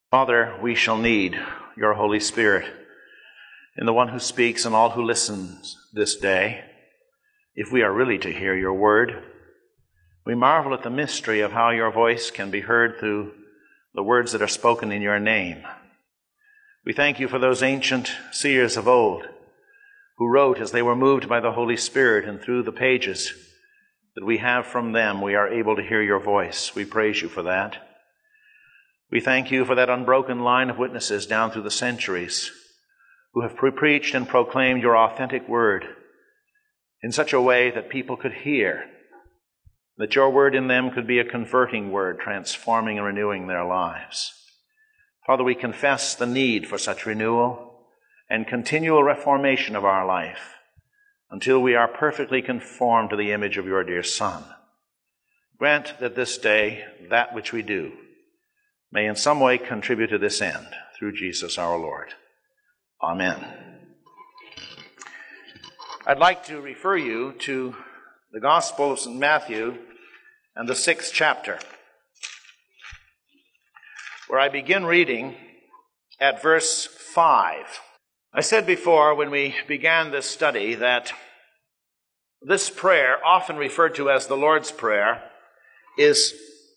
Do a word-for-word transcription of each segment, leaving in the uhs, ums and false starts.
Father, we shall need your Holy Spirit in the one who speaks and all who listens this day, if we are really to hear your word. We marvel at the mystery of how your voice can be heard through the words that are spoken in your name. We thank you for those ancient seers of old who wrote as they were moved by the Holy Spirit, and through the pages that we have from them, we are able to hear your voice. We praise you for that. We thank you for that unbroken line of witnesses down through the centuries who have pre- preached and proclaimed your authentic word in such a way that people could hear, that your word in them could be a converting word, transforming and renewing their lives. Father, we confess the need for such renewal and continual reformation of our life until we are perfectly conformed to the image of your dear Son. Grant that this day, that which we do, may in some way contribute to this end, through Jesus our Lord. Amen. I'd like to refer you to the Gospel of Saint Matthew and the sixth chapter, where I begin reading at verse five. I said before when we began this study that this prayer, often referred to as the Lord's Prayer, is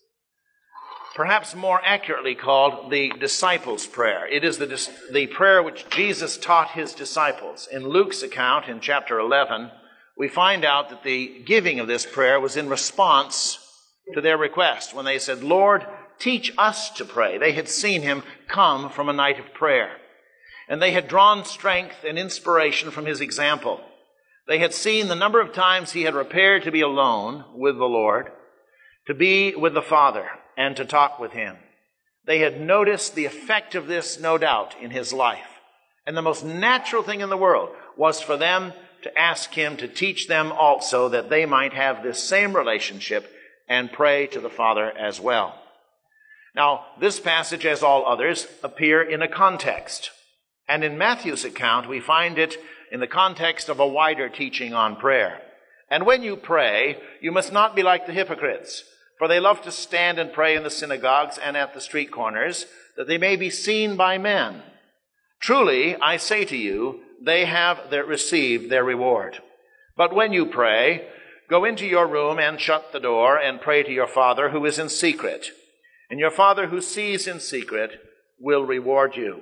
perhaps more accurately called the disciples' prayer. It is the, the prayer which Jesus taught his disciples. In Luke's account in chapter eleven, we find out that the giving of this prayer was in response to their request when they said, "Lord, teach us to pray." They had seen him come from a night of prayer, and they had drawn strength and inspiration from his example. They had seen the number of times he had repaired to be alone with the Lord, to be with the Father, and to talk with him. They had noticed the effect of this, no doubt, in his life. And the most natural thing in the world was for them to ask him to teach them also, that they might have this same relationship and pray to the Father as well. Now, this passage, as all others, appear in a context. And in Matthew's account, we find it in the context of a wider teaching on prayer. "And when you pray, you must not be like the hypocrites, for they love to stand and pray in the synagogues and at the street corners, that they may be seen by men. Truly, I say to you, they have their, received their reward. But when you pray, go into your room and shut the door and pray to your Father who is in secret. And your Father who sees in secret will reward you."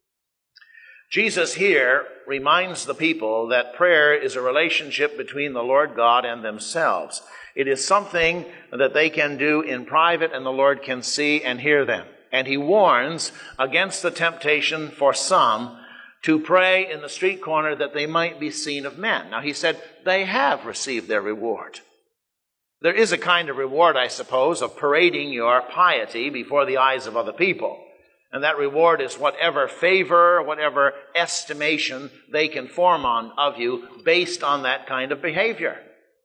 Jesus here reminds the people that prayer is a relationship between the Lord God and themselves. It is something that they can do in private, and the Lord can see and hear them. And he warns against the temptation for some to pray in the street corner that they might be seen of men. Now, he said they have received their reward. There is a kind of reward, I suppose, of parading your piety before the eyes of other people. And that reward is whatever favor, whatever estimation they can form on of you based on that kind of behavior.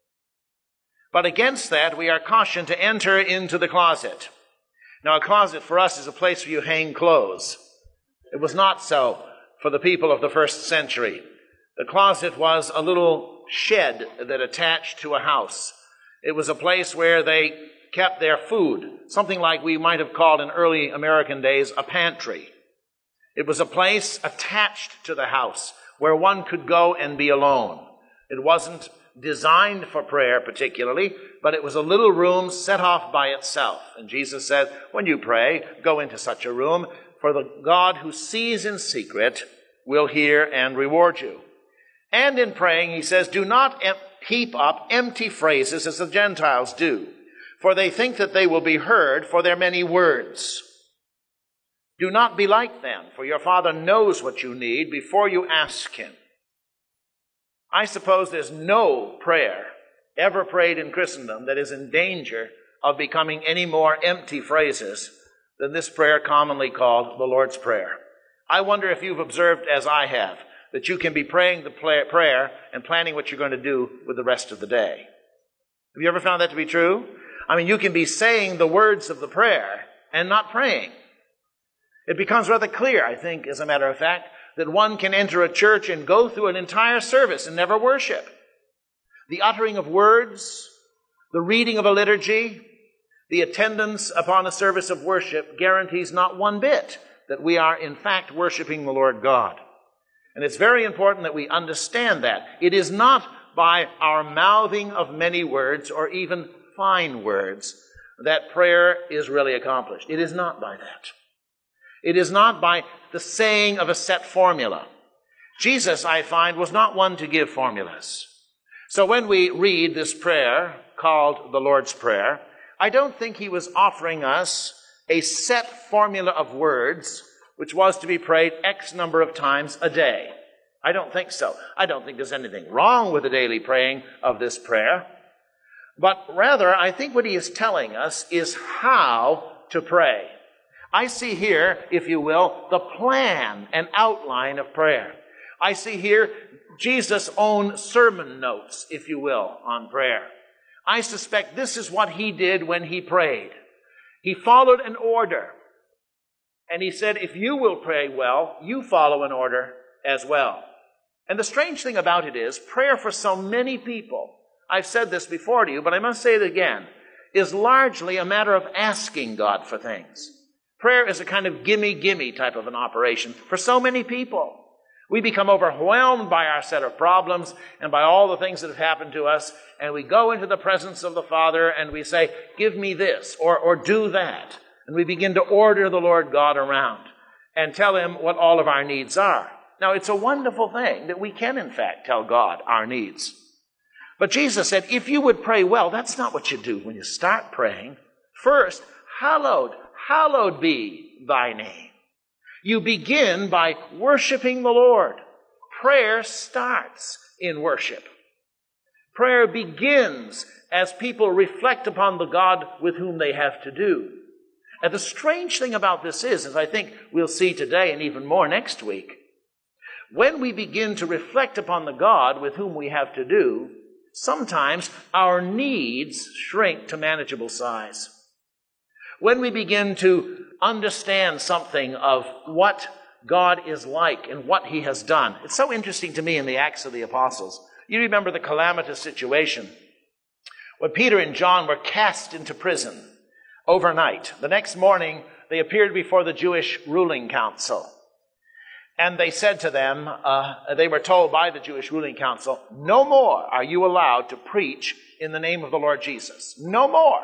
But against that, we are cautioned to enter into the closet. Now, a closet for us is a place where you hang clothes. It was not so for the people of the first century. The closet was a little shed that attached to a house. It was a place where they kept their food, something like we might have called in early American days a pantry. It was a place attached to the house where one could go and be alone. It wasn't designed for prayer particularly, but it was a little room set off by itself. And Jesus said, when you pray, go into such a room, for the God who sees in secret will hear and reward you. And in praying, he says, do not em- heap up empty phrases as the Gentiles do, for they think that they will be heard for their many words. Do not be like them, for your Father knows what you need before you ask him. I suppose there's no prayer ever prayed in Christendom that is in danger of becoming any more empty phrases than this prayer commonly called the Lord's Prayer. I wonder if you've observed, as I have, that you can be praying the prayer and planning what you're going to do with the rest of the day. Have you ever found that to be true? I mean, you can be saying the words of the prayer and not praying. It becomes rather clear, I think, as a matter of fact, that one can enter a church and go through an entire service and never worship. The uttering of words, the reading of a liturgy, the attendance upon a service of worship guarantees not one bit that we are in fact worshiping the Lord God. And it's very important that we understand that. It is not by our mouthing of many words or even fine words that prayer is really accomplished. It is not by that. It is not by the saying of a set formula. Jesus, I find, was not one to give formulas. So when we read this prayer called the Lord's Prayer, I don't think he was offering us a set formula of words which was to be prayed X number of times a day. I don't think so. I don't think there's anything wrong with the daily praying of this prayer. But rather, I think what he is telling us is how to pray. I see here, if you will, the plan and outline of prayer. I see here Jesus' own sermon notes, if you will, on prayer. I suspect this is what he did when he prayed. He followed an order. And he said, if you will pray well, you follow an order as well. And the strange thing about it is, prayer for so many people, I've said this before to you, but I must say it again, is largely a matter of asking God for things. Prayer is a kind of gimme-gimme type of an operation for so many people. We become overwhelmed by our set of problems and by all the things that have happened to us, and we go into the presence of the Father and we say, give me this, or, or do that. And we begin to order the Lord God around and tell him what all of our needs are. Now, it's a wonderful thing that we can, in fact, tell God our needs. But Jesus said, if you would pray well, that's not what you do when you start praying. First, hallowed, hallowed be thy name. You begin by worshiping the Lord. Prayer starts in worship. Prayer begins as people reflect upon the God with whom they have to do. And the strange thing about this is, as I think we'll see today and even more next week, when we begin to reflect upon the God with whom we have to do, sometimes our needs shrink to manageable size. When we begin to understand something of what God is like and what he has done. It's so interesting to me in the Acts of the Apostles. You remember the calamitous situation when Peter and John were cast into prison overnight. The next morning, they appeared before the Jewish ruling council. And they said to them, uh, they were told by the Jewish ruling council, no more are you allowed to preach in the name of the Lord Jesus. No more.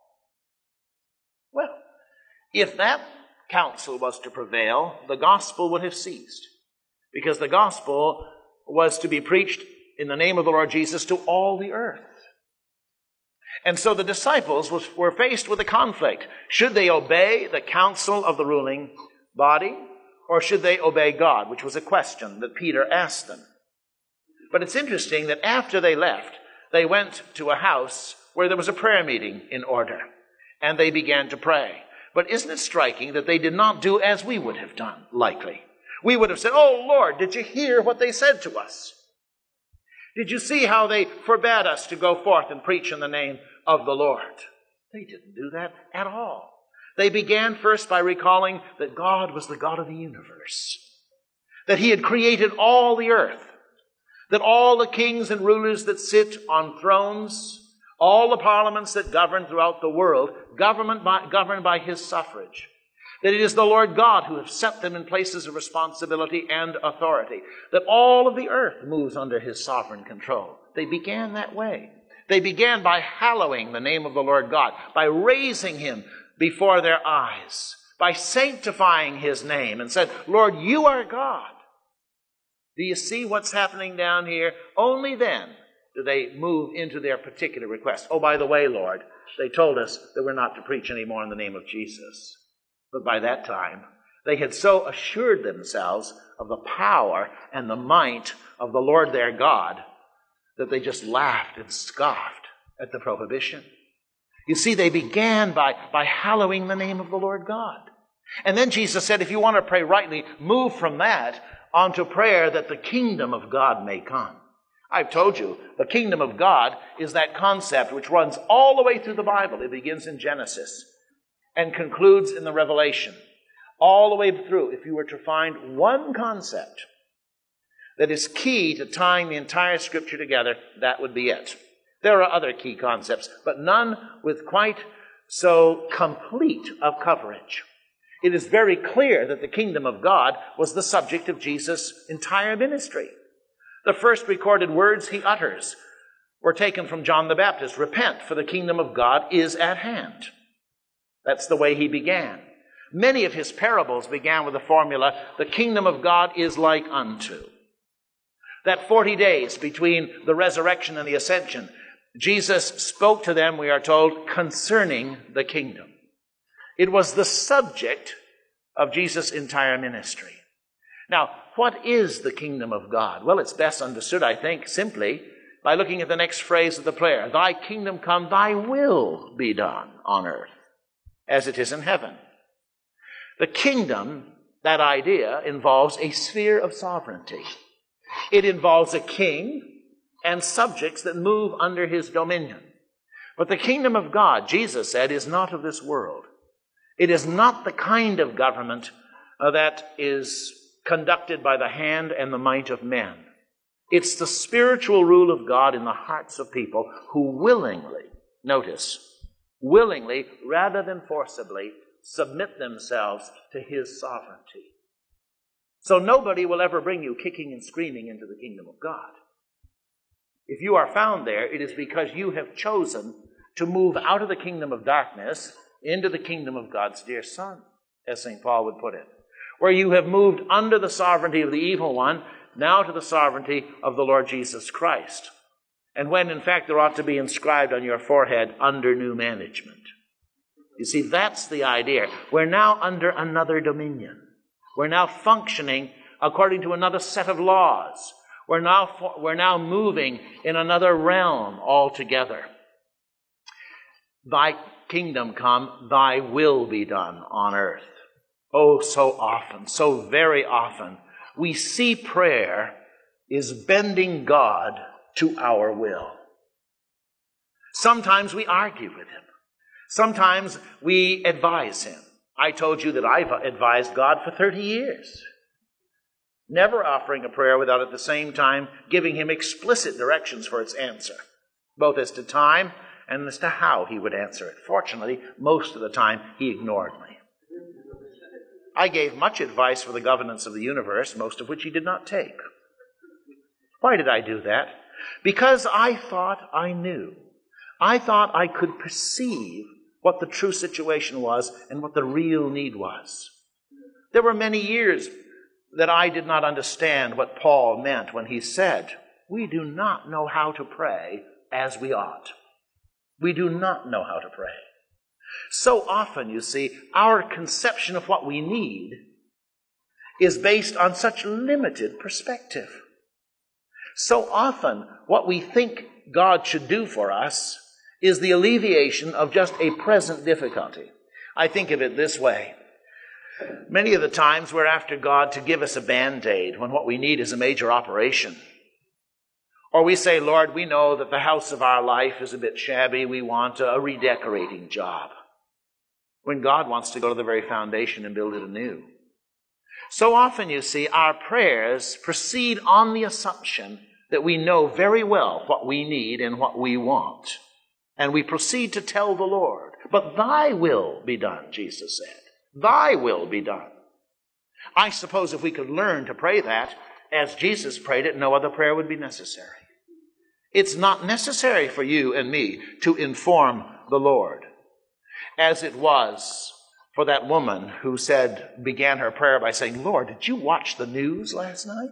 Well, if that counsel was to prevail, the gospel would have ceased. Because the gospel was to be preached in the name of the Lord Jesus to all the earth. And so the disciples was, were faced with a conflict. Should they obey the counsel of the ruling body, or should they obey God? Which was a question that Peter asked them. But it's interesting that after they left, they went to a house where there was a prayer meeting in order. And they began to pray. But isn't it striking that they did not do as we would have done, likely? We would have said, oh, Lord, did you hear what they said to us? Did you see how they forbade us to go forth and preach in the name of the Lord? They didn't do that at all. They began first by recalling that God was the God of the universe, that he had created all the earth, that all the kings and rulers that sit on thrones, all the parliaments that govern throughout the world, government by, governed by his suffrage, that it is the Lord God who has set them in places of responsibility and authority, that all of the earth moves under his sovereign control. They began that way. They began by hallowing the name of the Lord God, by raising him before their eyes, by sanctifying his name, and said, Lord, you are God. Do you see what's happening down here? Only then do they move into their particular request. Oh, by the way, Lord, they told us that we're not to preach anymore in the name of Jesus. But by that time, they had so assured themselves of the power and the might of the Lord their God that they just laughed and scoffed at the prohibition. You see, they began by, by hallowing the name of the Lord God. And then Jesus said, if you want to pray rightly, move from that onto prayer that the kingdom of God may come. I've told you, the kingdom of God is that concept which runs all the way through the Bible. It begins in Genesis and concludes in the Revelation. All the way through, if you were to find one concept that is key to tying the entire Scripture together, that would be it. There are other key concepts, but none with quite so complete of coverage. It is very clear that the kingdom of God was the subject of Jesus' entire ministry. The first recorded words he utters were taken from John the Baptist. Repent, for the kingdom of God is at hand. That's the way he began. Many of his parables began with the formula, the kingdom of God is like unto. That forty days between the resurrection and the ascension, Jesus spoke to them, we are told, concerning the kingdom. It was the subject of Jesus' entire ministry. Now, what is the kingdom of God? Well, it's best understood, I think, simply by looking at the next phrase of the prayer. Thy kingdom come, thy will be done on earth as it is in heaven. The kingdom, that idea, involves a sphere of sovereignty. It involves a king and subjects that move under his dominion. But the kingdom of God, Jesus said, is not of this world. It is not the kind of government uh, that is conducted by the hand and the might of men. It's the spiritual rule of God in the hearts of people who willingly, notice, willingly, rather than forcibly, submit themselves to his sovereignty. So nobody will ever bring you kicking and screaming into the kingdom of God. If you are found there, it is because you have chosen to move out of the kingdom of darkness into the kingdom of God's dear Son, as Saint Paul would put it, where you have moved under the sovereignty of the evil one, now to the sovereignty of the Lord Jesus Christ. And when, in fact, there ought to be inscribed on your forehead, under new management. You see, that's the idea. We're now under another dominion. We're now functioning according to another set of laws. We're now, we're now moving in another realm altogether. Thy kingdom come, thy will be done on earth. Oh, so often, so very often, we see prayer is bending God to our will. Sometimes we argue with him. Sometimes we advise him. I told you that I've advised God for thirty years. Never offering a prayer without at the same time giving him explicit directions for its answer, both as to time and as to how he would answer it. Fortunately, most of the time, he ignored me. I gave much advice for the governance of the universe, most of which he did not take. Why did I do that? Because I thought I knew. I thought I could perceive what the true situation was and what the real need was. There were many years that I did not understand what Paul meant when he said, we do not know how to pray as we ought. We do not know how to pray. So often, you see, our conception of what we need is based on such limited perspective. So often, what we think God should do for us is the alleviation of just a present difficulty. I think of it this way. Many of the times we're after God to give us a Band-Aid when what we need is a major operation. Or we say, Lord, we know that the house of our life is a bit shabby. We want a redecorating job. When God wants to go to the very foundation and build it anew. So often, you see, our prayers proceed on the assumption that we know very well what we need and what we want. And we proceed to tell the Lord, but thy will be done, Jesus said. Thy will be done. I suppose if we could learn to pray that as Jesus prayed it, no other prayer would be necessary. It's not necessary for you and me to inform the Lord, as it was for that woman who said, began her prayer by saying, Lord, did you watch the news last night?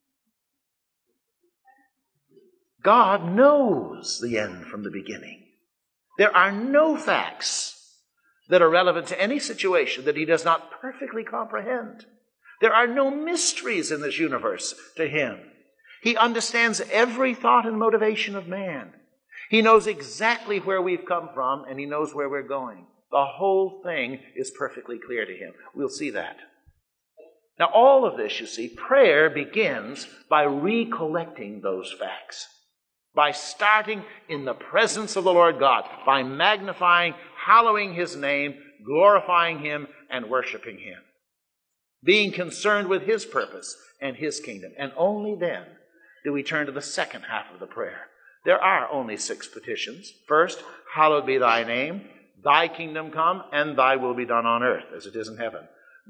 God knows the end from the beginning. There are no facts that are relevant to any situation that he does not perfectly comprehend. There are no mysteries in this universe to him. He understands every thought and motivation of man. He knows exactly where we've come from, and he knows where we're going. The whole thing is perfectly clear to him. We'll see that. Now, all of this, you see, prayer begins by recollecting those facts. By starting in the presence of the Lord God, by magnifying, hallowing his name, glorifying him, and worshiping him. Being concerned with his purpose and his kingdom. And only then do we turn to the second half of the prayer. There are only six petitions. First, hallowed be thy name, thy kingdom come, and thy will be done on earth as it is in heaven.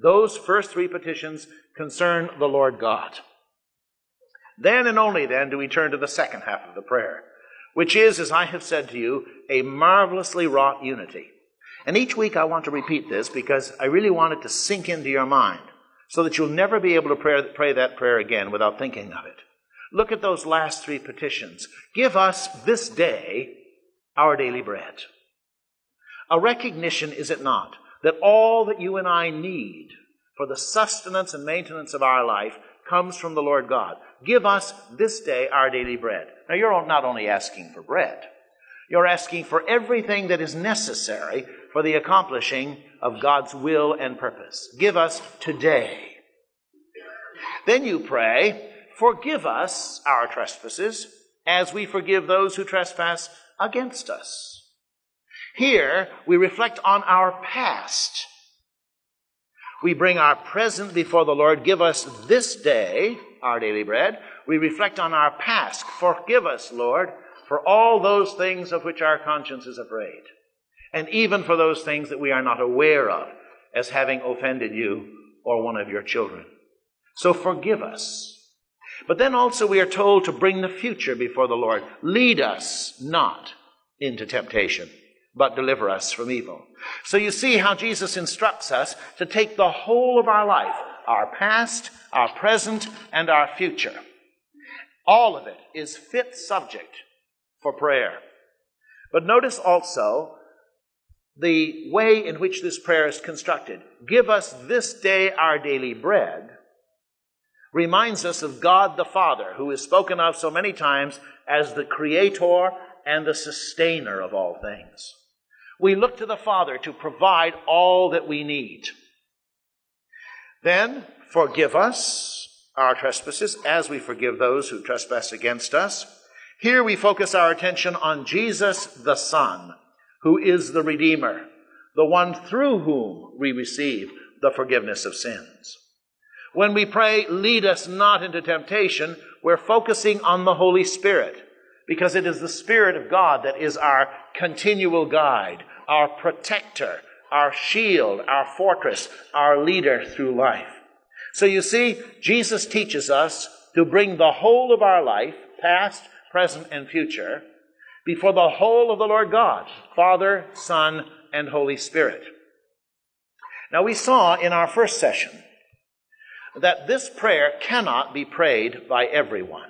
Those first three petitions concern the Lord God. Then and only then do we turn to the second half of the prayer, which is, as I have said to you, a marvelously wrought unity. And each week I want to repeat this because I really want it to sink into your mind so that you'll never be able to pray, pray that prayer again without thinking of it. Look at those last three petitions. Give us this day our daily bread. A recognition, is it not, that all that you and I need for the sustenance and maintenance of our life comes from the Lord God. Give us this day our daily bread. Now, you're not only asking for bread, you're asking for everything that is necessary for the accomplishing of God's will and purpose. Give us today. Then you pray, forgive us our trespasses as we forgive those who trespass against us. Here, we reflect on our past. We bring our present before the Lord. Give us this day our daily bread. We reflect on our past. Forgive us, Lord, for all those things of which our conscience is afraid, and even for those things that we are not aware of as having offended you or one of your children. So forgive us. But then also we are told to bring the future before the Lord. Lead us not into temptation, but deliver us from evil. So you see how Jesus instructs us to take the whole of our life, our past, our present, and our future. All of it is fit subject for prayer. But notice also the way in which this prayer is constructed. Give us this day our daily bread reminds us of God the Father, who is spoken of so many times as the creator and the sustainer of all things. We look to the Father to provide all that we need. Then, forgive us our trespasses as we forgive those who trespass against us. Here we focus our attention on Jesus the Son, who is the Redeemer, the one through whom we receive the forgiveness of sins. When we pray, lead us not into temptation, we're focusing on the Holy Spirit, because it is the Spirit of God that is our continual guide, our protector, our shield, our fortress, our leader through life. So you see, Jesus teaches us to bring the whole of our life, past, present, and future, before the whole of the Lord God, Father, Son, and Holy Spirit. Now we saw in our first session that this prayer cannot be prayed by everyone.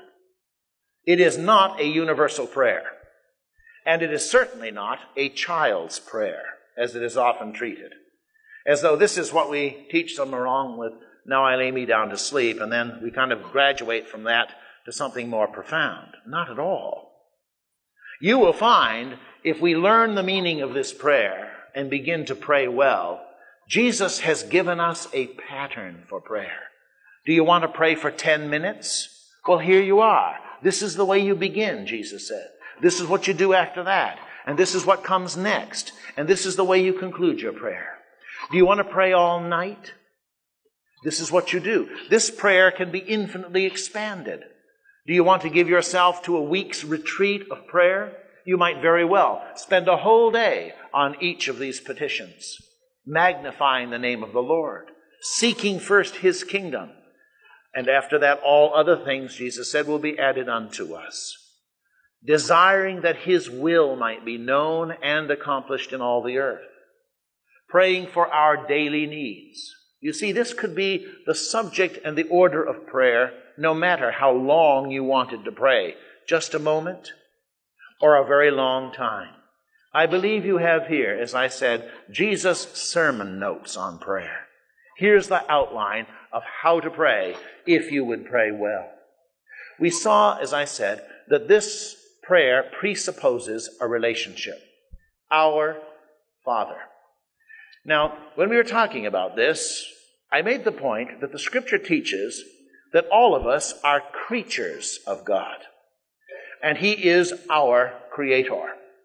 It is not a universal prayer, and it is certainly not a child's prayer, as it is often treated, as though this is what we teach them along with, now I lay me down to sleep, and then we kind of graduate from that to something more profound. Not at all. You will find, if we learn the meaning of this prayer and begin to pray well, Jesus has given us a pattern for prayer. Do you want to pray for ten minutes? Well, here you are. This is the way you begin, Jesus said. This is what you do after that. And this is what comes next. And this is the way you conclude your prayer. Do you want to pray all night? This is what you do. This prayer can be infinitely expanded. Do you want to give yourself to a week's retreat of prayer? You might very well spend a whole day on each of these petitions, magnifying the name of the Lord, seeking first His kingdom. And after that, all other things, Jesus said, will be added unto us. Desiring that His will might be known and accomplished in all the earth. Praying for our daily needs. You see, this could be the subject and the order of prayer, no matter how long you wanted to pray. Just a moment or a very long time. I believe you have here, as I said, Jesus' sermon notes on prayer. Here's the outline of how to pray if you would pray well. We saw, as I said, that this prayer presupposes a relationship. Our Father. Now, when we were talking about this, I made the point that the Scripture teaches that all of us are creatures of God, and He is our Creator.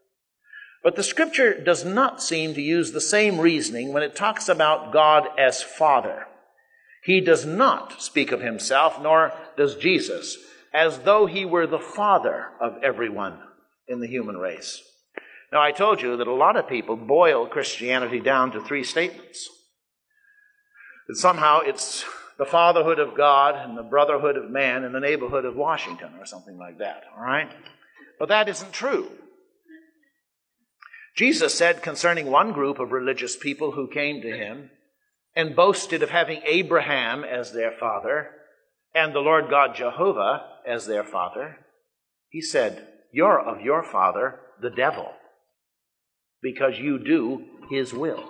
But the Scripture does not seem to use the same reasoning when it talks about God as Father. He does not speak of Himself, nor does Jesus, as though He were the Father of everyone in the human race. Now, I told you that a lot of people boil Christianity down to three statements. That somehow it's the fatherhood of God and the brotherhood of man and the neighborhood of Washington or something like that, all right? But that isn't true. Jesus said concerning one group of religious people who came to him and boasted of having Abraham as their father and the Lord God Jehovah as their father, he said, "You're of your father, the devil, because you do his will."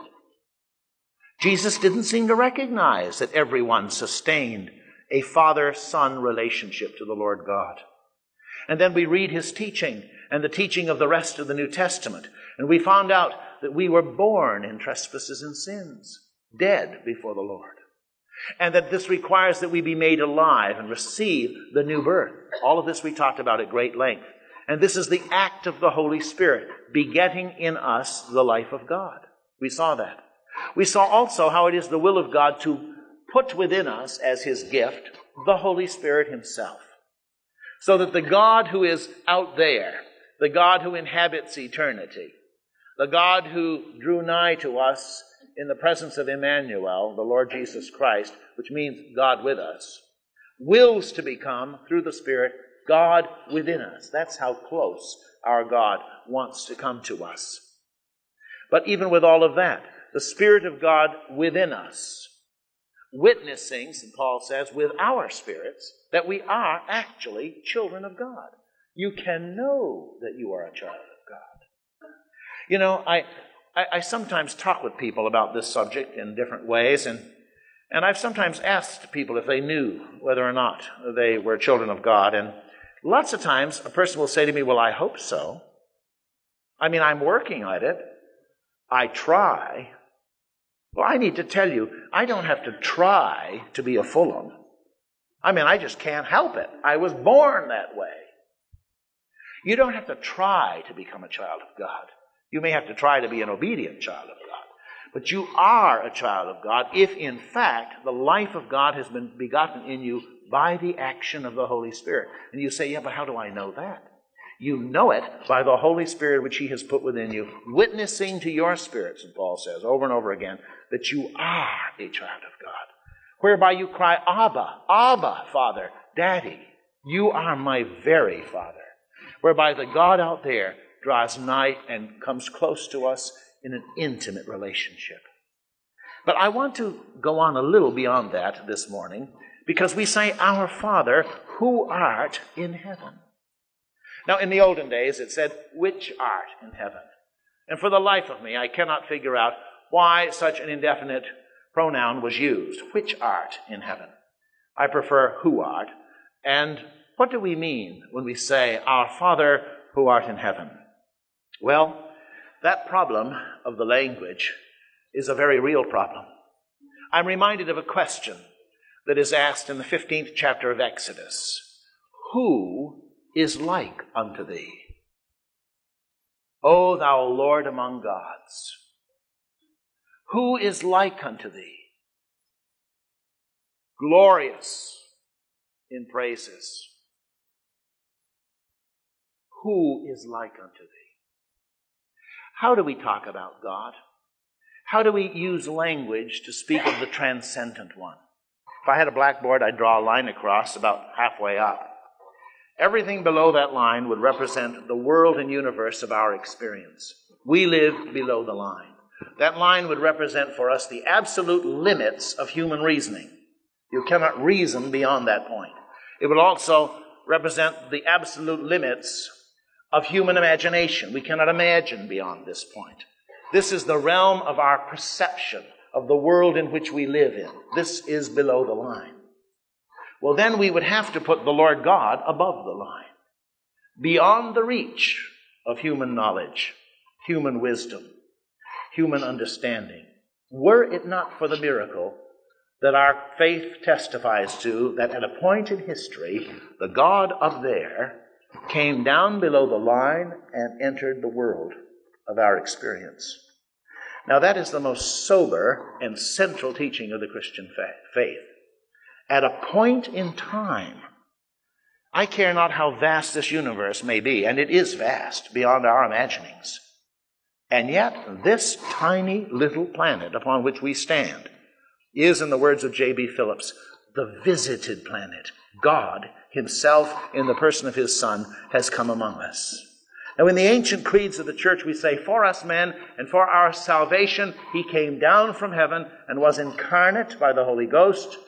Jesus didn't seem to recognize that everyone sustained a father-son relationship to the Lord God. And then we read his teaching and the teaching of the rest of the New Testament, and we found out that we were born in trespasses and sins, dead before the Lord, and that this requires that we be made alive and receive the new birth. All of this we talked about at great length. And this is the act of the Holy Spirit, begetting in us the life of God. We saw that. We saw also how it is the will of God to put within us as his gift the Holy Spirit himself, so that the God who is out there, the God who inhabits eternity, the God who drew nigh to us in the presence of Emmanuel, the Lord Jesus Christ, which means God with us, wills to become, through the Spirit, God within us. That's how close our God wants to come to us. But even with all of that, the Spirit of God within us, witnessing, Saint Paul says, with our spirits, that we are actually children of God. You can know that you are a child of God. You know, I, I, I sometimes talk with people about this subject in different ways, and, and I've sometimes asked people if they knew whether or not they were children of God, and lots of times a person will say to me, "Well, I hope so. I mean, I'm working at it. I try." Well, I need to tell you, I don't have to try to be a Fulham. I mean, I just can't help it. I was born that way. You don't have to try to become a child of God. You may have to try to be an obedient child of God. But you are a child of God if, in fact, the life of God has been begotten in you by the action of the Holy Spirit. And you say, "Yeah, but how do I know that?" You know it by the Holy Spirit which he has put within you, witnessing to your spirits, and Paul says over and over again, that you are a child of God, whereby you cry, "Abba, Abba, Father, Daddy, you are my very Father," whereby the God out there draws nigh and comes close to us in an intimate relationship. But I want to go on a little beyond that this morning, because we say, "Our Father, who art in heaven." Now, in the olden days, it said, "which art in heaven." And for the life of me, I cannot figure out why such an indefinite pronoun was used. Which art in heaven? I prefer who art. And what do we mean when we say, "Our Father who art in heaven"? Well, that problem of the language is a very real problem. I'm reminded of a question that is asked in the fifteenth chapter of Exodus. Who is like unto thee, O thou Lord among gods? Who is like unto thee? Glorious in praises. Who is like unto thee? How do we talk about God? How do we use language to speak of the transcendent one? If I had a blackboard, I'd draw a line across about halfway up. Everything below that line would represent the world and universe of our experience. We live below the line. That line would represent for us the absolute limits of human reasoning. You cannot reason beyond that point. It would also represent the absolute limits of human imagination. We cannot imagine beyond this point. This is the realm of our perception of the world in which we live in. This is below the line. Well, then we would have to put the Lord God above the line, beyond the reach of human knowledge, human wisdom, human understanding. Were it not for the miracle that our faith testifies to, that at a point in history, the God up there came down below the line and entered the world of our experience. Now, that is the most sober and central teaching of the Christian faith. At a point in time, I care not how vast this universe may be, and it is vast beyond our imaginings, and yet this tiny little planet upon which we stand is, in the words of J B Phillips, the visited planet. God himself, in the person of his Son, has come among us. Now, in the ancient creeds of the church, we say, for us men and for our salvation, he came down from heaven and was incarnate by the Holy Ghost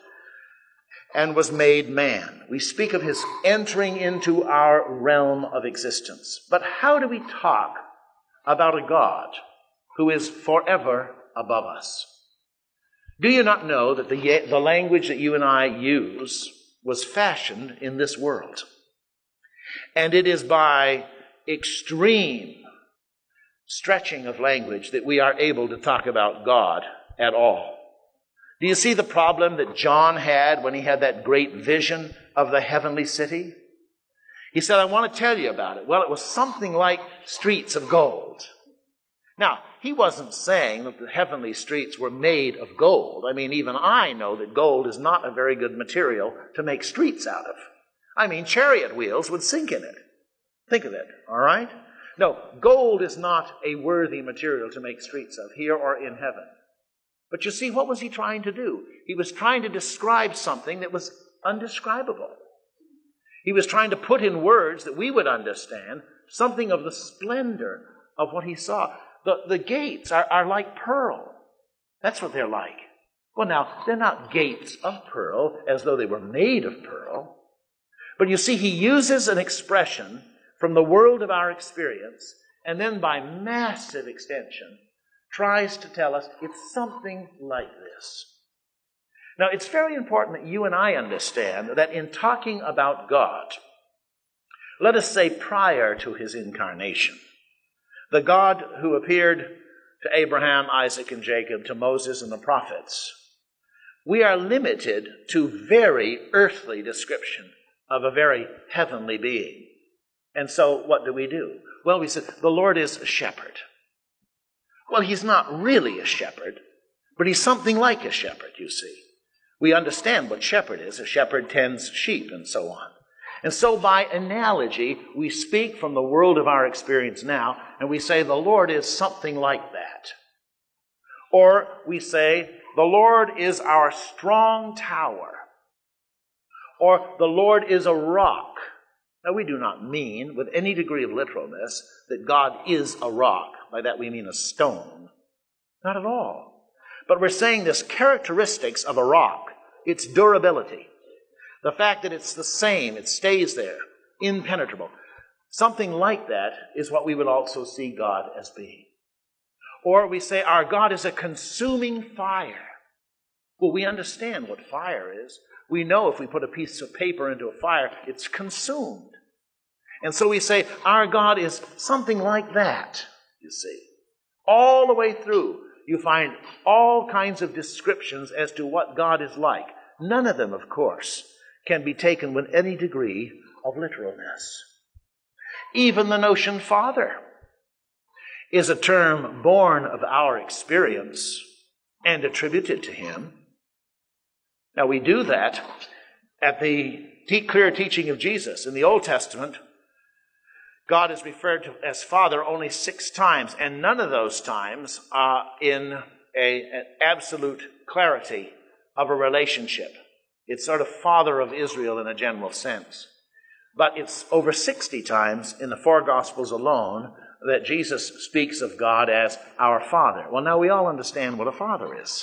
and was made man. We speak of his entering into our realm of existence. But how do we talk about a God who is forever above us? Do you not know that the, the language that you and I use was fashioned in this world? And it is by extreme stretching of language that we are able to talk about God at all. Do you see the problem that John had when he had that great vision of the heavenly city? He said, I want to tell you about it. Well, it was something like streets of gold. Now, he wasn't saying that the heavenly streets were made of gold. I mean, even I know that gold is not a very good material to make streets out of. I mean, chariot wheels would sink in it. Think of it, all right? No, gold is not a worthy material to make streets of, here or in heaven. But you see, what was he trying to do? He was trying to describe something that was undescribable. He was trying to put in words that we would understand something of the splendor of what he saw. The, the gates are, are like pearl. That's what they're like. Well, now, they're not gates of pearl as though they were made of pearl. But you see, he uses an expression from the world of our experience, and then by massive extension, tries to tell us it's something like this. Now, it's very important that you and I understand that in talking about God, let us say prior to his incarnation, the God who appeared to Abraham, Isaac, and Jacob, to Moses and the prophets, we are limited to very earthly description of a very heavenly being. And so what do we do? Well, we say, the Lord is a shepherd. Well, he's not really a shepherd, but he's something like a shepherd, you see. We understand what shepherd is. A shepherd tends sheep and so on. And so by analogy, we speak from the world of our experience now, and we say the Lord is something like that. Or we say the Lord is our strong tower. Or the Lord is a rock. Now, we do not mean, with any degree of literalness, that God is a rock. By that we mean a stone. Not at all. But we're saying this characteristics of a rock, its durability, the fact that it's the same, it stays there, impenetrable. Something like that is what we would also see God as being. Or we say our God is a consuming fire. Well, we understand what fire is. We know if we put a piece of paper into a fire, it's consumed. And so we say our God is something like that, you see. All the way through, you find all kinds of descriptions as to what God is like. None of them, of course, can be taken with any degree of literalness. Even the notion Father is a term born of our experience and attributed to him. Now, we do that at the clear teaching of Jesus. In the Old Testament, God is referred to as Father only six times, and none of those times are in a, an absolute clarity of a relationship. It's sort of Father of Israel in a general sense. But it's over sixty times in the four Gospels alone that Jesus speaks of God as our Father. Well, now we all understand what a father is.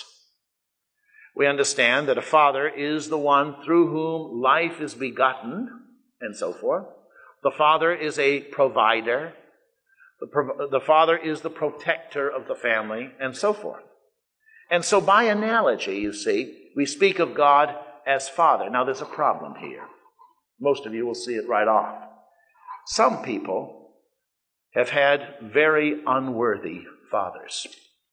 We understand that a father is the one through whom life is begotten, and so forth. The father is a provider. The, pro- the father is the protector of the family, and so forth. And so by analogy, you see, we speak of God as Father. Now, there's a problem here. Most of you will see it right off. Some people have had very unworthy fathers.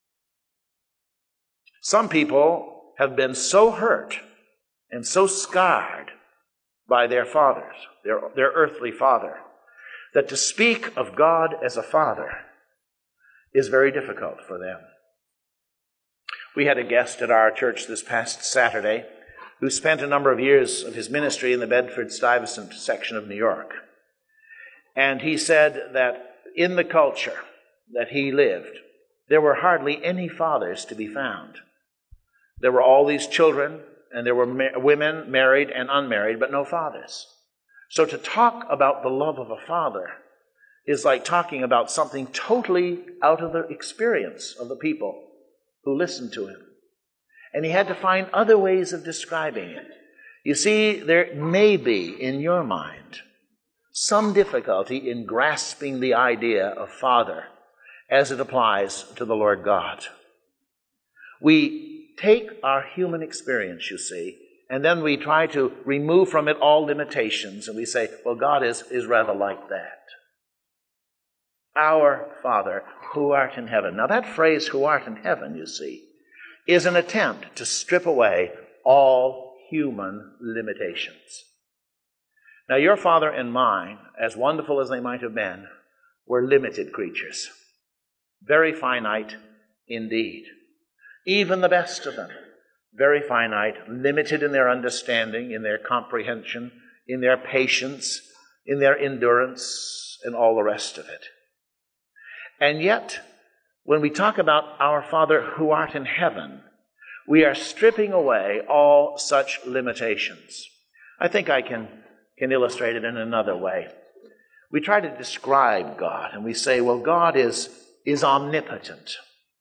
Some people have been so hurt and so scarred by their fathers, their, their earthly father, that to speak of God as a father is very difficult for them. We had a guest at our church this past Saturday who spent a number of years of his ministry in the Bedford-Stuyvesant section of New York. And he said that in the culture that he lived, there were hardly any fathers to be found. There were all these children, and there were ma- women married and unmarried, but no fathers. So to talk about the love of a father is like talking about something totally out of the experience of the people who listened to him. And he had to find other ways of describing it. You see, there may be, in your mind, some difficulty in grasping the idea of Father as it applies to the Lord God. We take our human experience, you see, and then we try to remove from it all limitations, and we say, well, God is, is rather like that. Our Father, who art in heaven. Now that phrase, who art in heaven, you see, is an attempt to strip away all human limitations. Now, your father and mine, as wonderful as they might have been, were limited creatures. Very finite indeed. Even the best of them, very finite, limited in their understanding, in their comprehension, in their patience, in their endurance, and all the rest of it. And yet, when we talk about our Father who art in heaven, we are stripping away all such limitations. I think I can, can illustrate it in another way. We try to describe God, and we say, well, God is, is omnipotent,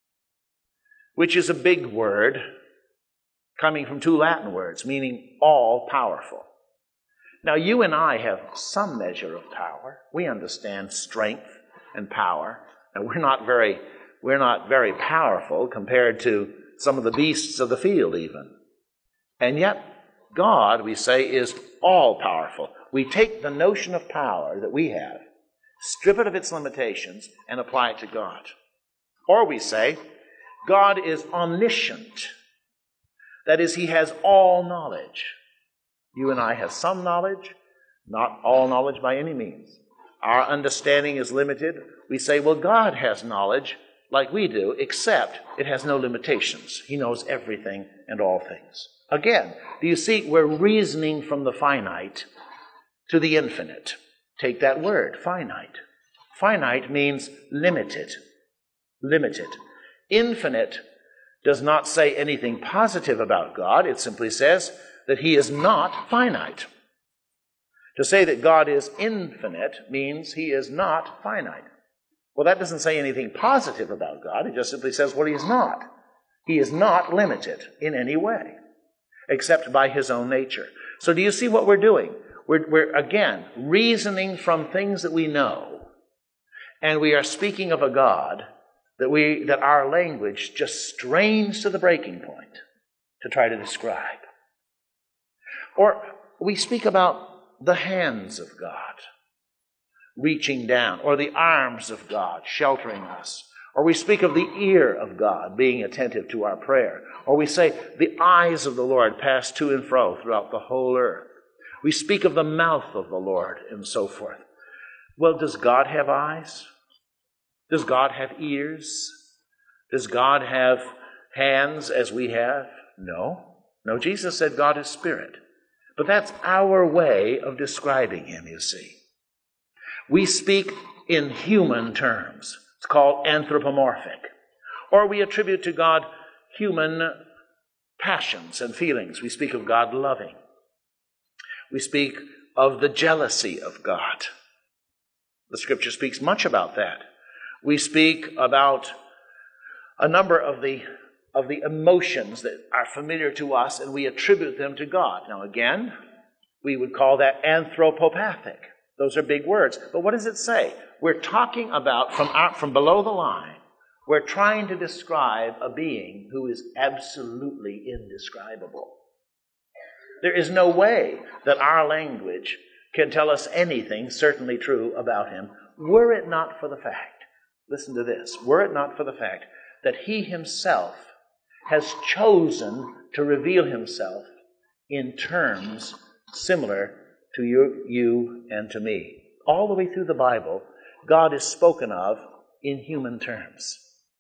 which is a big word coming from two Latin words, meaning all-powerful. Now, you and I have some measure of power. We understand strength and power. Now, we're not very, we're not very powerful compared to some of the beasts of the field even. And yet, God, we say, is all-powerful. We take the notion of power that we have, strip it of its limitations, and apply it to God. Or we say, God is omniscient. That is, he has all knowledge. You and I have some knowledge, not all knowledge by any means. Our understanding is limited. We say, well, God has knowledge like we do, except it has no limitations. He knows everything and all things. Again, do you see, we're reasoning from the finite to the infinite. Take that word, finite. Finite means limited. Limited. Infinite does not say anything positive about God. It simply says that he is not finite. To say that God is infinite means he is not finite. Well, that doesn't say anything positive about God. It just simply says what he is not. He is not limited in any way, except by his own nature. So do you see what we're doing? We're, we're again, reasoning from things that we know, and we are speaking of a God that we that our language just strains to the breaking point to try to describe. Or we speak about the hands of God reaching down, or the arms of God sheltering us. Or we speak of the ear of God being attentive to our prayer. Or we say the eyes of the Lord pass to and fro throughout the whole earth. We speak of the mouth of the Lord and so forth. Well, does God have eyes? Does God have ears? Does God have hands as we have? No. No, Jesus said God is spirit. But that's our way of describing him, you see. We speak in human terms. It's called anthropomorphic. Or we attribute to God human passions and feelings. We speak of God loving. We speak of the jealousy of God. The Scripture speaks much about that. We speak about a number of the, of the emotions that are familiar to us, and we attribute them to God. Now again, we would call that anthropopathic. Those are big words. But what does it say? We're talking about, from, out, from below the line, we're trying to describe a being who is absolutely indescribable. There is no way that our language can tell us anything certainly true about him, were it not for the fact, listen to this, were it not for the fact that he himself has chosen to reveal himself in terms similar to you, you and to me. All the way through the Bible, God is spoken of in human terms.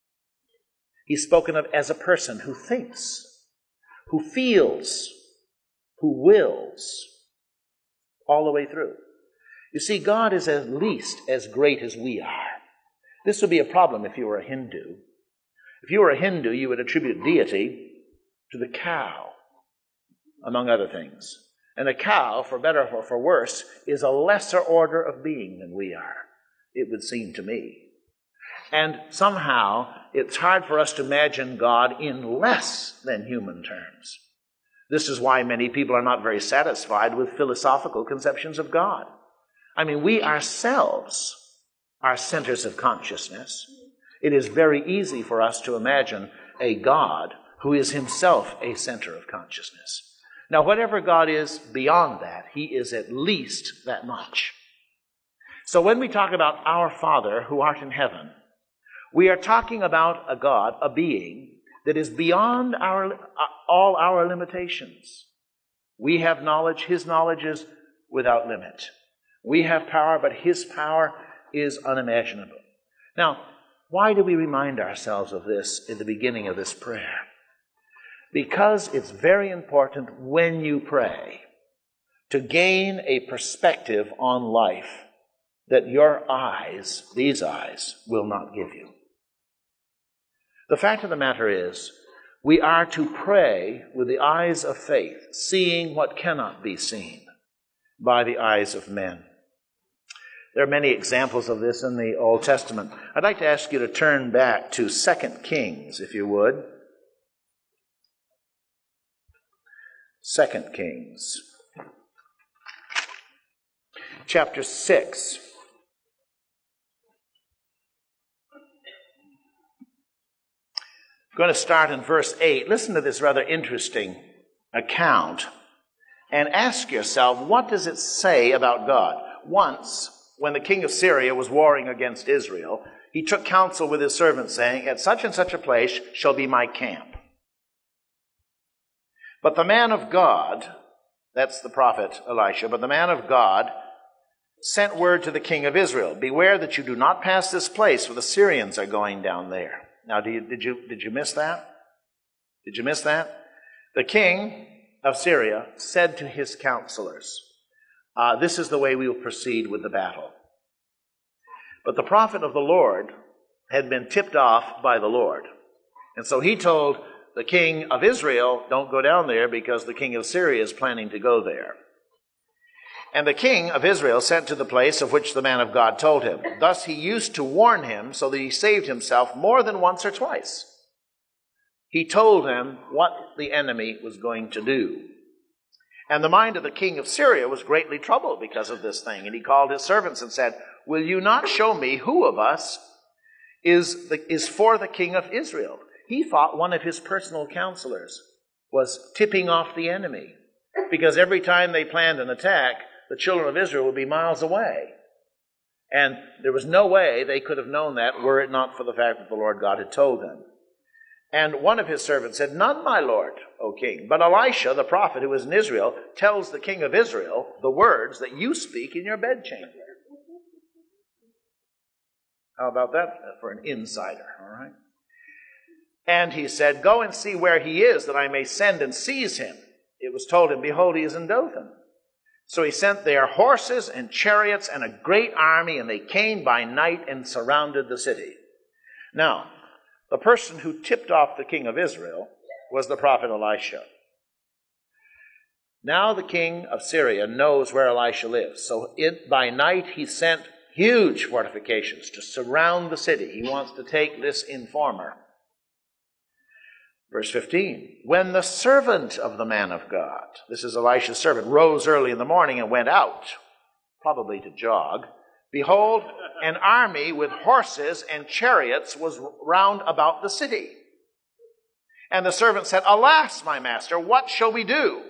He's spoken of as a person who thinks, who feels, who wills, all the way through. You see, God is at least as great as we are. This would be a problem if you were a Hindu. If you were a Hindu, you would attribute deity to the cow, among other things. And a cow, for better or for worse, is a lesser order of being than we are, it would seem to me. And somehow it's hard for us to imagine God in less than human terms. This is why many people are not very satisfied with philosophical conceptions of God. I mean, we ourselves are centers of consciousness. It is very easy for us to imagine a God who is himself a center of consciousness. Now, whatever God is beyond that, he is at least that much. So when we talk about our Father who art in heaven, we are talking about a God, a being, that is beyond our, all our limitations. We have knowledge. His knowledge is without limit. We have power, but his power is unimaginable. Now, why do we remind ourselves of this in the beginning of this prayer? Because it's very important when you pray to gain a perspective on life that your eyes, these eyes, will not give you. The fact of the matter is, we are to pray with the eyes of faith, seeing what cannot be seen by the eyes of men. There are many examples of this in the Old Testament. I'd like to ask you to turn back to Second Kings, if you would. Second Kings, chapter six. I'm going to start in verse eight. Listen to this rather interesting account and ask yourself, what does it say about God? Once, when the king of Syria was warring against Israel, he took counsel with his servants, saying, "At such and such a place shall be my camp." But the man of God, that's the prophet Elisha, but the man of God sent word to the king of Israel, "Beware that you do not pass this place, for the Syrians are going down there." Now, do you, did you did you miss that? Did you miss that? The king of Syria said to his counselors, uh, "This is the way we will proceed with the battle." But the prophet of the Lord had been tipped off by the Lord. And so he told the king of Israel, "Don't go down there because the king of Syria is planning to go there." And the king of Israel sent to the place of which the man of God told him. Thus he used to warn him so that he saved himself more than once or twice. He told him what the enemy was going to do. And the mind of the king of Syria was greatly troubled because of this thing. And he called his servants and said, "Will you not show me who of us is, the, is for the king of Israel?" He thought one of his personal counselors was tipping off the enemy, because every time they planned an attack, the children of Israel would be miles away. And there was no way they could have known that were it not for the fact that the Lord God had told them. And one of his servants said, "None, my lord, O king, but Elisha, the prophet who is in Israel, tells the king of Israel the words that you speak in your bedchamber." How about that for an insider, all right? And he said, "Go and see where he is, that I may send and seize him." It was told him, "Behold, he is in Dothan." So he sent there horses and chariots and a great army, and they came by night and surrounded the city. Now, the person who tipped off the king of Israel was the prophet Elisha. Now the king of Syria knows where Elisha lives. So it, by night he sent huge fortifications to surround the city. He wants to take this informer. Verse fifteen, when the servant of the man of God, this is Elisha's servant, rose early in the morning and went out, probably to jog, behold, an army with horses and chariots was round about the city. And the servant said, "Alas, my master, what shall we do?"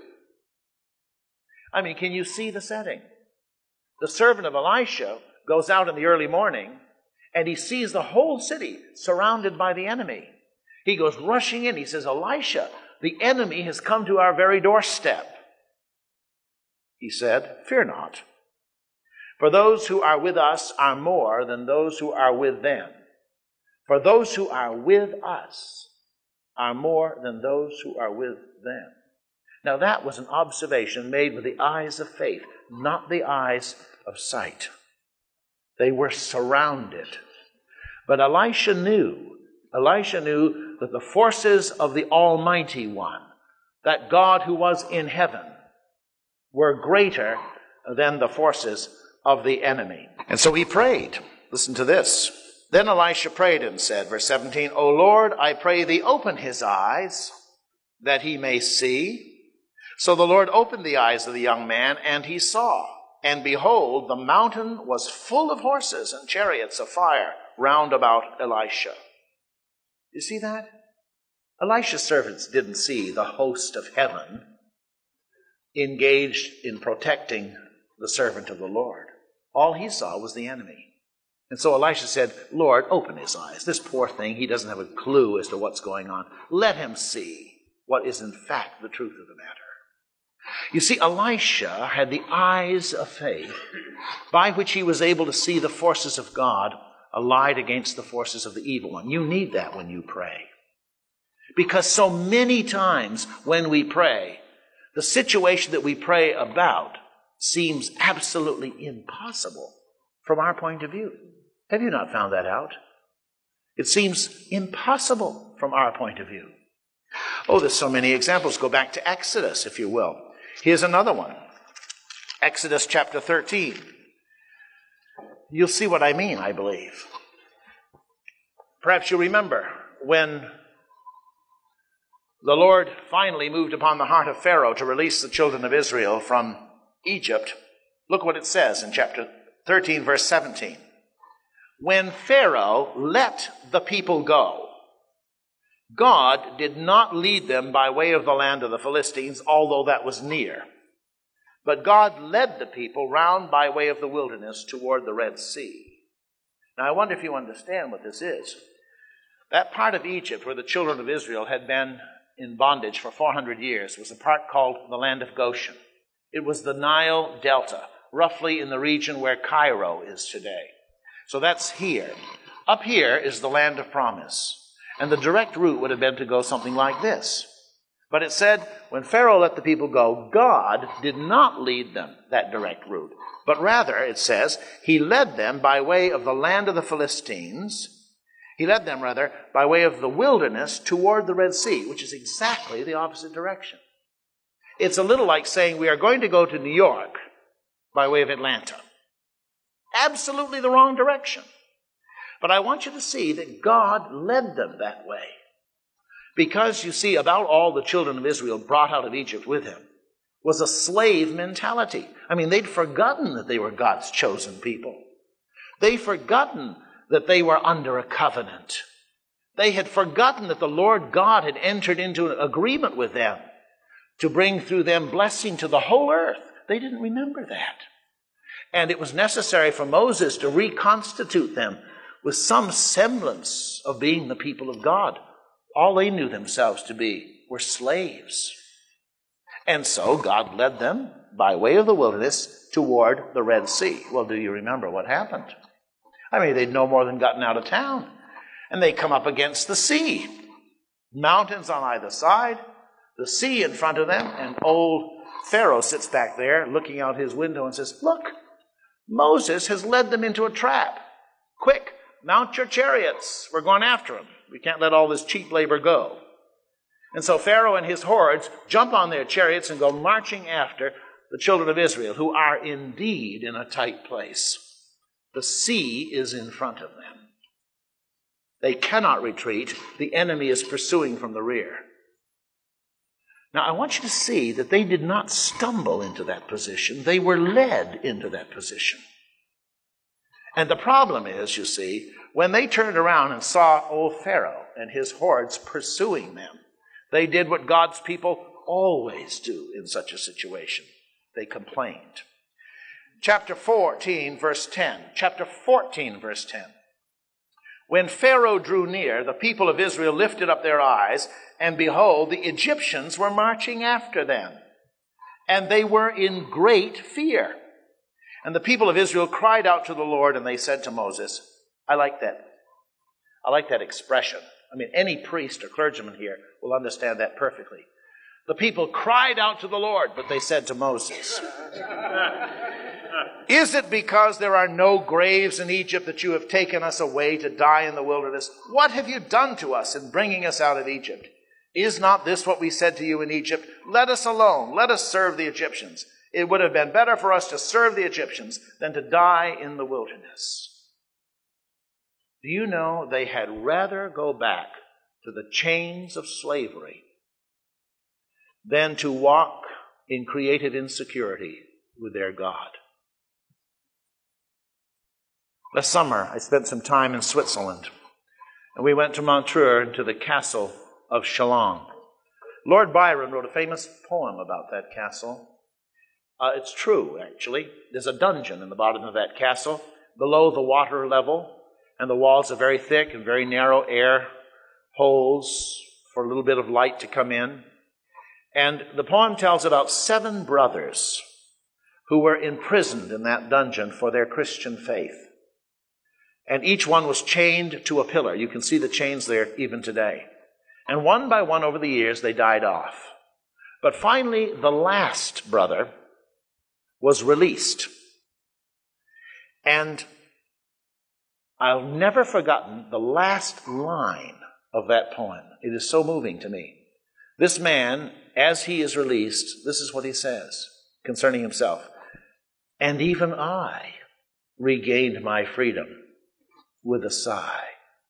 I mean, can you see the setting? The servant of Elisha goes out in the early morning, and he sees the whole city surrounded by the enemy. He goes rushing in. He says, "Elisha, the enemy has come to our very doorstep." He said, "Fear not, for those who are with us are more than those who are with them. For those who are with us are more than those who are with them." Now that was an observation made with the eyes of faith, not the eyes of sight. They were surrounded. But Elisha knew, Elisha knew that the forces of the Almighty One that God who was in heaven were greater than the forces of the enemy. And so he prayed. Listen to this. Then Elisha prayed and said, verse seventeen, O Lord, I pray thee, open his eyes, that he may see. So the Lord opened the eyes of the young man, and he saw. And behold, the mountain was full of horses and chariots of fire round about Elisha. You see that? Elisha's servants didn't see the host of heaven engaged in protecting the servant of the Lord. All he saw was the enemy. And so Elisha said, Lord, open his eyes. This poor thing, he doesn't have a clue as to what's going on. Let him see what is in fact the truth of the matter. You see, Elisha had the eyes of faith by which he was able to see the forces of God allied against the forces of the evil one. You need that when you pray. Because so many times when we pray, the situation that we pray about seems absolutely impossible from our point of view. Have you not found that out? It seems impossible from our point of view. Oh, there's so many examples. Go back to Exodus, if you will. Here's another one. Exodus chapter thirteen. You'll see what I mean, I believe. Perhaps you remember when the Lord finally moved upon the heart of Pharaoh to release the children of Israel from Egypt. Look what it says in chapter thirteen, verse seventeen. When Pharaoh let the people go, God did not lead them by way of the land of the Philistines, although that was near. But God led the people round by way of the wilderness toward the Red Sea. Now, I wonder if you understand what this is. That part of Egypt where the children of Israel had been in bondage for four hundred years was a part called the land of Goshen. It was the Nile Delta, roughly in the region where Cairo is today. So that's here. Up here is the land of promise. And the direct route would have been to go something like this. But it said, when Pharaoh let the people go, God did not lead them that direct route. But rather, it says, he led them by way of the land of the Philistines. He led them, rather, by way of the wilderness toward the Red Sea, which is exactly the opposite direction. It's a little like saying we are going to go to New York by way of Atlanta. Absolutely the wrong direction. But I want you to see that God led them that way. Because, you see, about all the children of Israel brought out of Egypt with him was a slave mentality. I mean, they'd forgotten that they were God's chosen people. They'd forgotten that they were under a covenant. They had forgotten that the Lord God had entered into an agreement with them to bring through them blessing to the whole earth. They didn't remember that. And it was necessary for Moses to reconstitute them with some semblance of being the people of God. All they knew themselves to be were slaves. And so God led them by way of the wilderness toward the Red Sea. Well, do you remember what happened? I mean, they'd no more than gotten out of town. And they come up against the sea. Mountains on either side, the sea in front of them, and old Pharaoh sits back there looking out his window and says, look, Moses has led them into a trap. Quick, mount your chariots. We're going after them. We can't let all this cheap labor go. And so Pharaoh and his hordes jump on their chariots and go marching after the children of Israel, who are indeed in a tight place. The sea is in front of them. They cannot retreat. The enemy is pursuing from the rear. Now, I want you to see that they did not stumble into that position. They were led into that position. And the problem is, you see, when they turned around and saw old Pharaoh and his hordes pursuing them, they did what God's people always do in such a situation. They complained. Chapter fourteen, verse ten. Chapter fourteen, verse ten. When Pharaoh drew near, the people of Israel lifted up their eyes, and behold, the Egyptians were marching after them. And they were in great fear. And the people of Israel cried out to the Lord, and they said to Moses, I like that. I like that expression. I mean, any priest or clergyman here will understand that perfectly. The people cried out to the Lord, but they said to Moses, is it because there are no graves in Egypt that you have taken us away to die in the wilderness? What have you done to us in bringing us out of Egypt? Is not this what we said to you in Egypt? Let us alone. Let us serve the Egyptians. It would have been better for us to serve the Egyptians than to die in the wilderness. Do you know they had rather go back to the chains of slavery than to walk in creative insecurity with their God? Last summer, I spent some time in Switzerland, and we went to Montreux to the castle of Chalon. Lord Byron wrote a famous poem about that castle. Uh, it's true, actually. There's a dungeon in the bottom of that castle, below the water level, and the walls are very thick and very narrow air holes for a little bit of light to come in. And the poem tells about seven brothers who were imprisoned in that dungeon for their Christian faith. And each one was chained to a pillar. You can see the chains there even today. And one by one over the years, they died off. But finally, the last brother was released. And I've never forgotten the last line of that poem. It is so moving to me. This man, as he is released, this is what he says concerning himself. And even I regained my freedom with a sigh.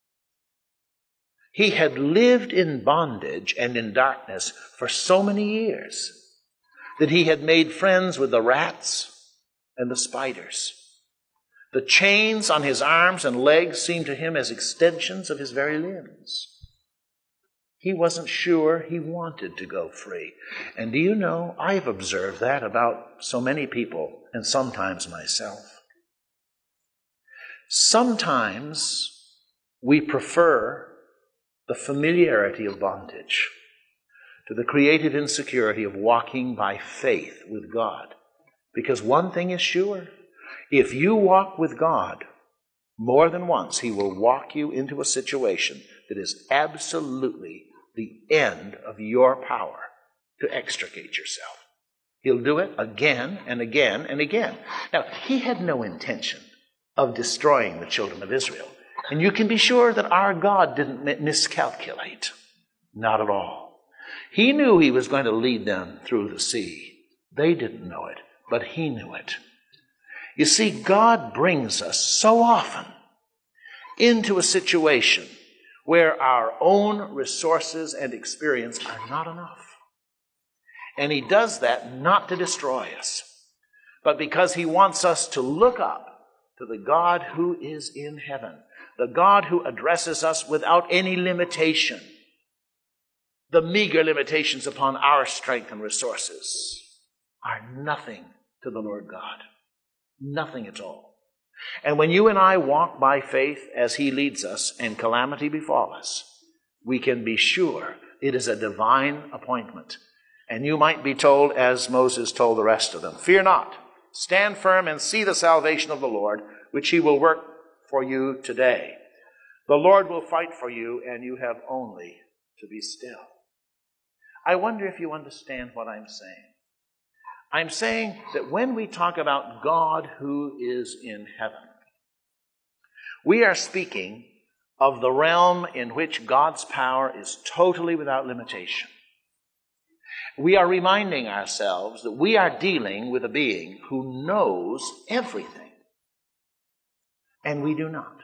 He had lived in bondage and in darkness for so many years that he had made friends with the rats and the spiders. The chains on his arms and legs seemed to him as extensions of his very limbs. He wasn't sure he wanted to go free. And do you know, I've observed that about so many people, and sometimes myself. Sometimes we prefer the familiarity of bondage to the creative insecurity of walking by faith with God. Because one thing is sure, if you walk with God more than once, he will walk you into a situation that is absolutely the end of your power to extricate yourself. He'll do it again and again and again. Now, he had no intention of destroying the children of Israel. And you can be sure that our God didn't miscalculate. Not at all. He knew he was going to lead them through the sea. They didn't know it, but he knew it. You see, God brings us so often into a situation where our own resources and experience are not enough. And he does that not to destroy us, but because he wants us to look up to the God who is in heaven, the God who addresses us without any limitation, the meager limitations upon our strength and resources are nothing to the Lord God. Nothing at all. And when you and I walk by faith as he leads us and calamity befall us, we can be sure it is a divine appointment. And you might be told, as Moses told the rest of them, fear not, stand firm and see the salvation of the Lord, which he will work for you today. The Lord will fight for you, and you have only to be still. I wonder if you understand what I'm saying. I'm saying that when we talk about God who is in heaven, we are speaking of the realm in which God's power is totally without limitation. We are reminding ourselves that we are dealing with a being who knows everything, and we do not.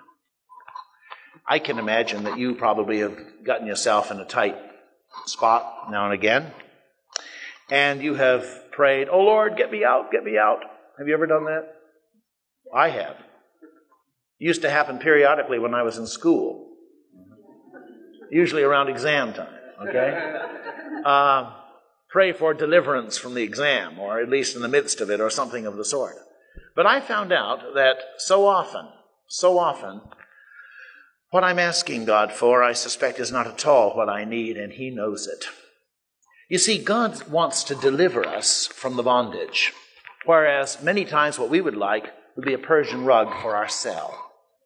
I can imagine that you probably have gotten yourself in a tight spot now and again, and you have prayed, oh Lord, get me out, get me out. Have you ever done that? I have. It used to happen periodically when I was in school, usually around exam time, okay? Uh, pray for deliverance from the exam, or at least in the midst of it, or something of the sort. But I found out that so often, so often, what I'm asking God for, I suspect, is not at all what I need, and he knows it. You see, God wants to deliver us from the bondage, whereas many times what we would like would be a Persian rug for our cell.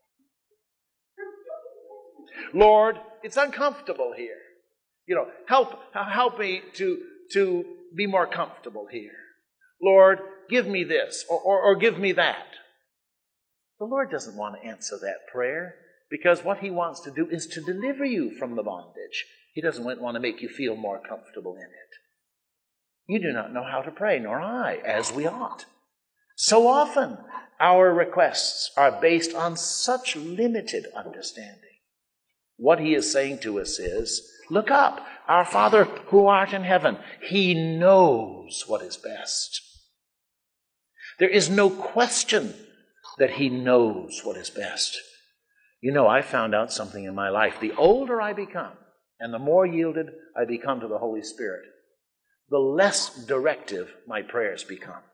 Lord, it's uncomfortable here. You know, help help me to, to be more comfortable here. Lord, give me this, or, or, or give me that. The Lord doesn't want to answer that prayer, because what he wants to do is to deliver you from the bondage. He doesn't want to make you feel more comfortable in it. You do not know how to pray, nor I, as we ought. So often, our requests are based on such limited understanding. What he is saying to us is, look up, our Father who art in heaven. He knows what is best. There is no question that he knows what is best. You know, I found out something in my life. The older I become, and the more yielded I become to the Holy Spirit, the less directive my prayers become.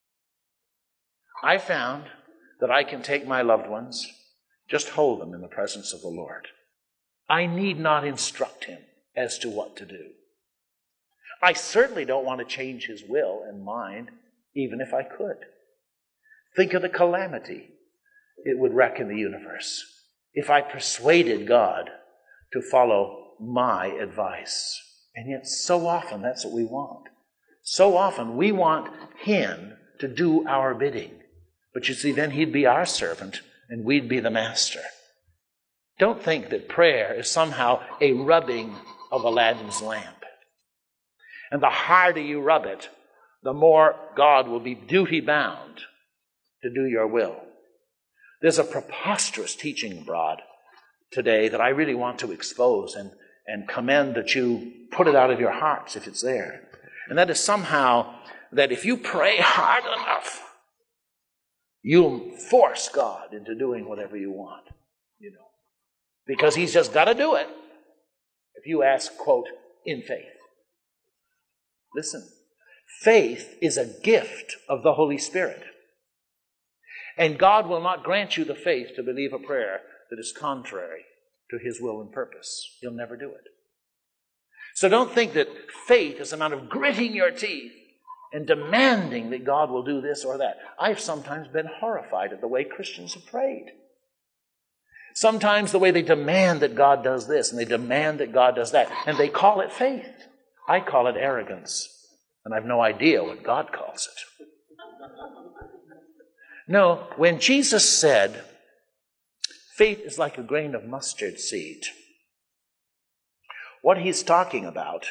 I found that I can take my loved ones, just hold them in the presence of the Lord. I need not instruct him as to what to do. I certainly don't want to change his will and mind, even if I could. Think of the calamity it would wreak in the universe if I persuaded God to follow my advice. And yet so often that's what we want. So often we want him to do our bidding. But you see, then he'd be our servant and we'd be the master. Don't think that prayer is somehow a rubbing of Aladdin's lamp. And the harder you rub it, the more God will be duty-bound to do your will. There's a preposterous teaching abroad today that I really want to expose and, and commend that you put it out of your hearts if it's there. And that is somehow that if you pray hard enough, you'll force God into doing whatever you want, you know, because he's just got to do it if you ask, quote, in faith. Listen, faith is a gift of the Holy Spirit. And God will not grant you the faith to believe a prayer that is contrary to his will and purpose. He'll never do it. So don't think that faith is a matter of gritting your teeth and demanding that God will do this or that. I've sometimes been horrified at the way Christians have prayed. Sometimes the way they demand that God does this and they demand that God does that, and they call it faith. I call it arrogance, and I have no idea what God calls it. No, when Jesus said, faith is like a grain of mustard seed, what he's talking about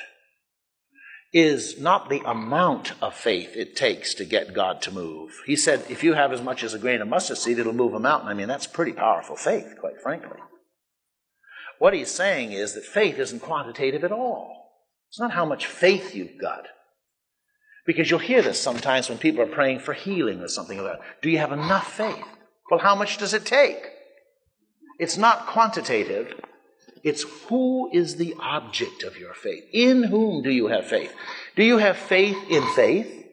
is not the amount of faith it takes to get God to move. He said, if you have as much as a grain of mustard seed, it'll move a mountain. I mean, that's pretty powerful faith, quite frankly. What he's saying is that faith isn't quantitative at all. It's not how much faith you've got. Because you'll hear this sometimes when people are praying for healing or something like that. Do you have enough faith? Well, how much does it take? It's not quantitative. It's who is the object of your faith. In whom do you have faith? Do you have faith in faith?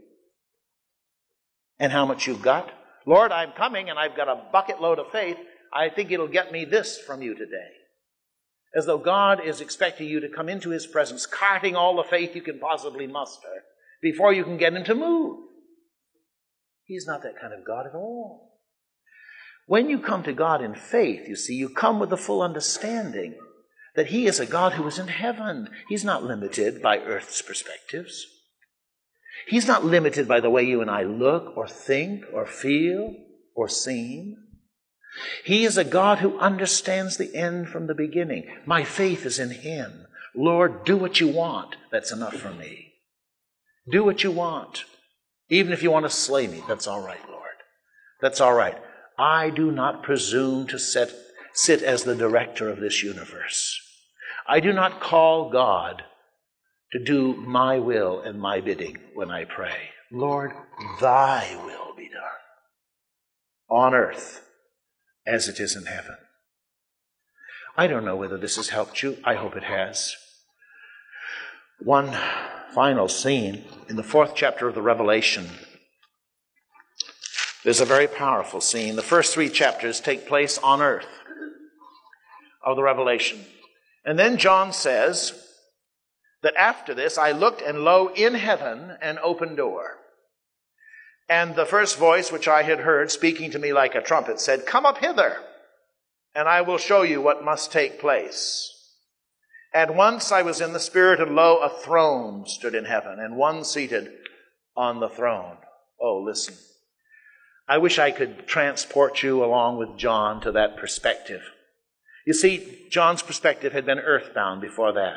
And how much you've got? Lord, I'm coming and I've got a bucket load of faith. I think it'll get me this from you today. As though God is expecting you to come into his presence, carting all the faith you can possibly muster before you can get him to move. He's not that kind of God at all. When you come to God in faith, you see, you come with the full understanding that he is a God who is in heaven. He's not limited by earth's perspectives. He's not limited by the way you and I look or think or feel or seem. He is a God who understands the end from the beginning. My faith is in him. Lord, do what you want. That's enough for me. Do what you want. Even if you want to slay me, that's all right, Lord. That's all right. I do not presume to sit, sit as the director of this universe. I do not call God to do my will and my bidding when I pray. Lord, thy will be done on earth as it is in heaven. I don't know whether this has helped you. I hope it has. One final scene in the fourth chapter of the Revelation. There's a very powerful scene. The first three chapters take place on earth of the Revelation. And then John says that after this, I looked, and lo, in heaven an open door. And the first voice which I had heard speaking to me like a trumpet said, come up hither, and I will show you what must take place. At once I was in the Spirit, and lo, a throne stood in heaven, and one seated on the throne. Oh, listen. I wish I could transport you along with John to that perspective. You see, John's perspective had been earthbound before that.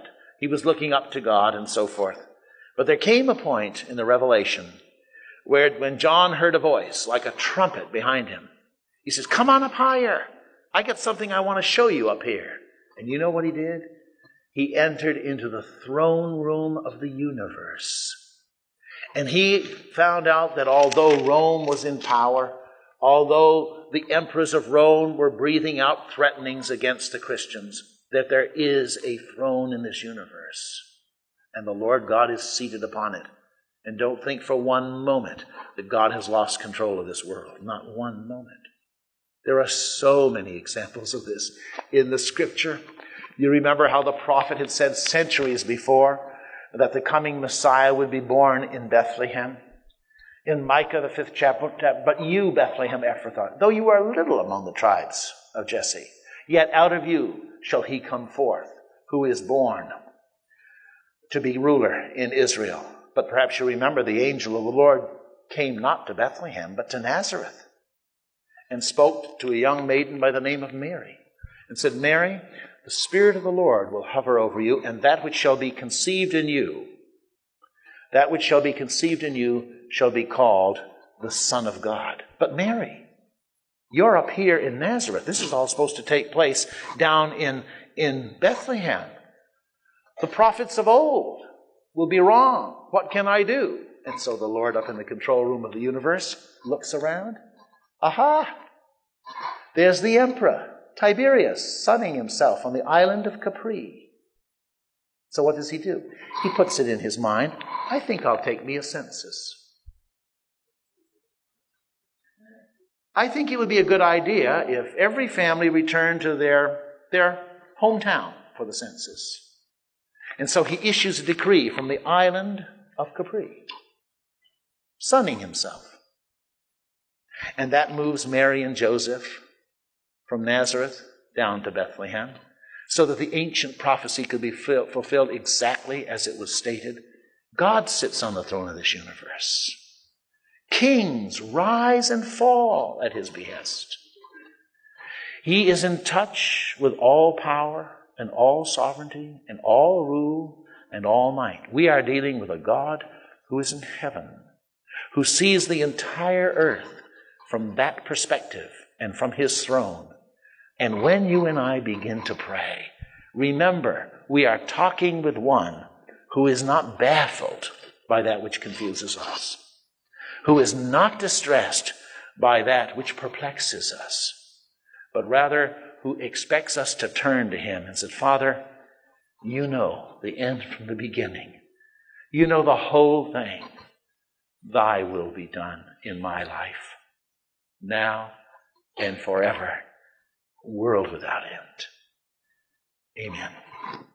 He was looking up to God and so forth. But there came a point in the Revelation where when John heard a voice like a trumpet behind him, he says, come on up higher. I got something I want to show you up here. And you know what he did? He entered into the throne room of the universe. And he found out that although Rome was in power, although the emperors of Rome were breathing out threatenings against the Christians, that there is a throne in this universe. And the Lord God is seated upon it. And don't think for one moment that God has lost control of this world. Not one moment. There are so many examples of this in the Scripture. You remember how the prophet had said centuries before that the coming Messiah would be born in Bethlehem? In Micah, the fifth chapter, but you, Bethlehem Ephrathah, though you are little among the tribes of Jesse, yet out of you shall he come forth, who is born to be ruler in Israel. But perhaps you remember the angel of the Lord came not to Bethlehem, but to Nazareth, and spoke to a young maiden by the name of Mary, and said, Mary, the Spirit of the Lord will hover over you, and that which shall be conceived in you, that which shall be conceived in you shall be called the Son of God. But Mary, you're up here in Nazareth. This is all supposed to take place down in, in Bethlehem. The prophets of old will be wrong. What can I do? And so the Lord up in the control room of the universe looks around. Aha! There's the emperor, Tiberius, sunning himself on the island of Capri. So what does he do? He puts it in his mind, I think I'll take me a census. I think it would be a good idea if every family returned to their, their hometown for the census. And so he issues a decree from the island of Capri, sunning himself. And that moves Mary and Joseph from Nazareth down to Bethlehem, so that the ancient prophecy could be fulfilled exactly as it was stated. God sits on the throne of this universe. Kings rise and fall at his behest. He is in touch with all power and all sovereignty and all rule and all might. We are dealing with a God who is in heaven, who sees the entire earth from that perspective and from his throne. And when you and I begin to pray, remember, we are talking with one who is not baffled by that which confuses us, who is not distressed by that which perplexes us, but rather who expects us to turn to him and said, Father, you know the end from the beginning. You know the whole thing. Thy will be done in my life, now and forever, world without end. Amen.